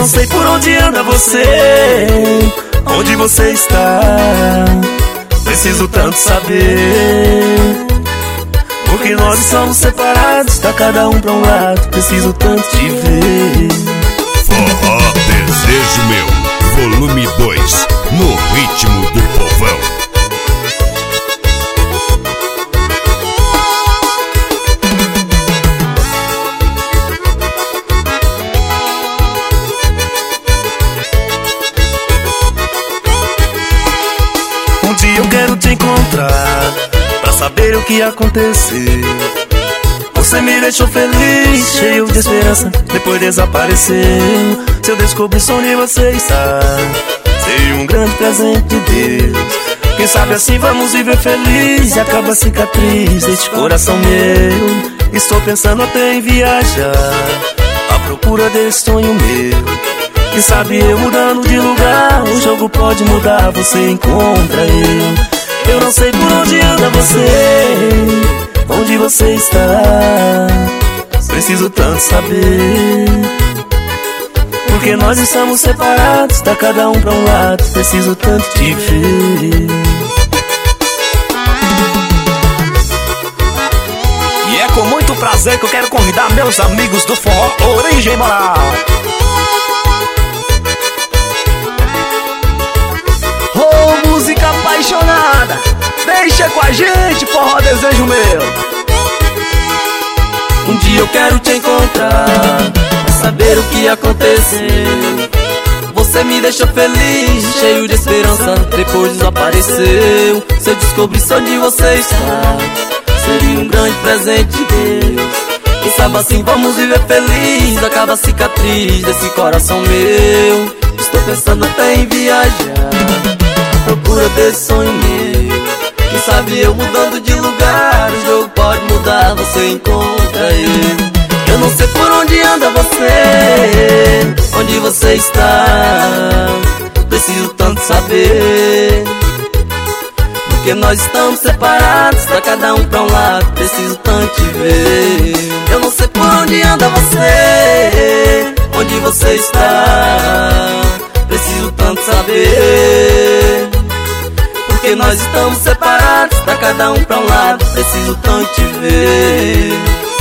não sei por onde anda você, onde você está. Preciso tanto saber, porque nós estamos separados, tá cada um pra um lado. Preciso tanto te ver. Forró Desejo Meu, volume 2, no ritmo do povão. Um dia eu quero te encontrar, pra saber o que aconteceu. Você me deixou feliz, cheio de esperança, depois desapareceu. Se eu descobrir onde você está, seria um grande presente de Deus. Quem sabe assim vamos viver feliz e acaba a cicatriz deste coração meu. Estou pensando até em viajar, à procura desse sonho meu. Quem sabe eu mudando de lugar, o jogo pode mudar, você encontra eu. Eu não sei por onde anda você, onde você está. Preciso tanto saber, porque nós estamos separados, tá cada um pra um lado. Preciso tanto te ver. E é com muito prazer que eu quero convidar meus amigos do forró Origem Moral. Oh, música apaixonada, deixa com a gente, Forró Desejo Meu. Um dia eu quero te encontrar, pra saber o que aconteceu. Você me deixou feliz, cheio de esperança, depois desapareceu. Se eu descobrisse onde você está, seria um grande presente de Deus. Quem sabe assim vamos viver feliz, acaba a cicatriz desse coração meu. Estou pensando até em viajar, à procura desse sonho meu. Quem sabe eu mudando de lugar, o jogo pode mudar, você encontra eu. Eu não sei por onde anda você, onde você está. Preciso tanto saber, porque nós estamos separados, tá cada um pra um lado. Preciso tanto te ver. Eu não sei por onde anda você, onde você está. Preciso tanto saber, porque nós estamos separados, tá cada um pra um lado. Preciso tanto te ver.